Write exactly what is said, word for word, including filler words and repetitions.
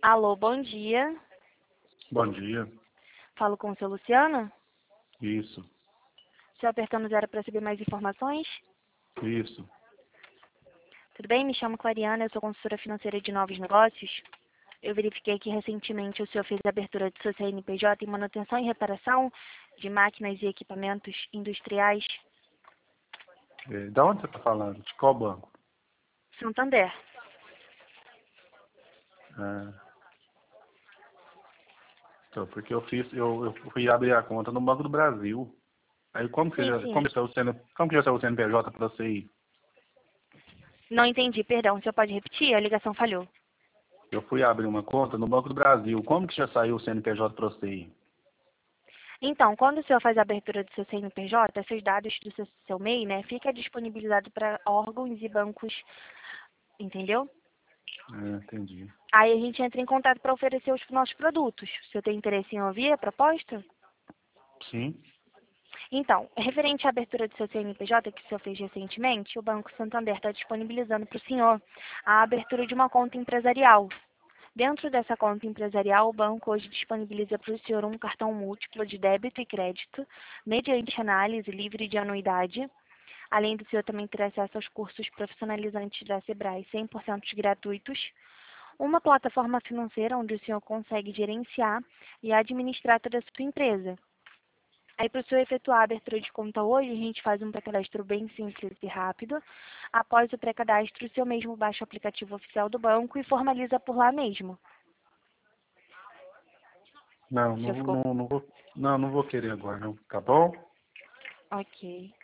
Alô, bom dia. Bom dia. Falo com o seu Luciano? Isso, Estou apertando zero para saber mais informações. isso. Tudo bem? Me chamo Clariana, eu sou consultora financeira de novos negócios. Eu verifiquei que recentemente o senhor fez a abertura de seu C N P J em manutenção e reparação de máquinas e equipamentos industriais. É, da onde você está falando? De qual banco? Santander. É, então, porque eu fiz, eu, eu fui abrir a conta no Banco do Brasil. Aí como que Sim, já, sim. como que é o C N, como que já saiu o C N P J para você ir? Não entendi, perdão. O senhor pode repetir? A ligação falhou. Eu fui abrir uma conta no Banco do Brasil. Como que já saiu o C N P J para você ir? Então, quando o senhor faz a abertura do seu C N P J, seus dados do seu, seu M E I, né, fica disponibilizado para órgãos e bancos, entendeu? É, entendi. Aí a gente entra em contato para oferecer os nossos produtos. O senhor tem interesse em ouvir a proposta? Sim. Então, referente à abertura do seu C N P J, que o senhor fez recentemente, o Banco Santander está disponibilizando para o senhor a abertura de uma conta empresarial. Dentro dessa conta empresarial, o banco hoje disponibiliza para o senhor um cartão múltiplo de débito e crédito, mediante análise livre de anuidade. Além do senhor também ter acesso aos cursos profissionalizantes da Sebrae cem por cento gratuitos, uma plataforma financeira onde o senhor consegue gerenciar e administrar toda a sua empresa. Aí, para o senhor efetuar a abertura de conta hoje, a gente faz um pré-cadastro bem simples e rápido. Após o pré-cadastro, o senhor mesmo baixa o aplicativo oficial do banco e formaliza por lá mesmo. Não, O senhor não, ficou? não, não vou, não, não vou querer agora, não. Tá bom? Ok.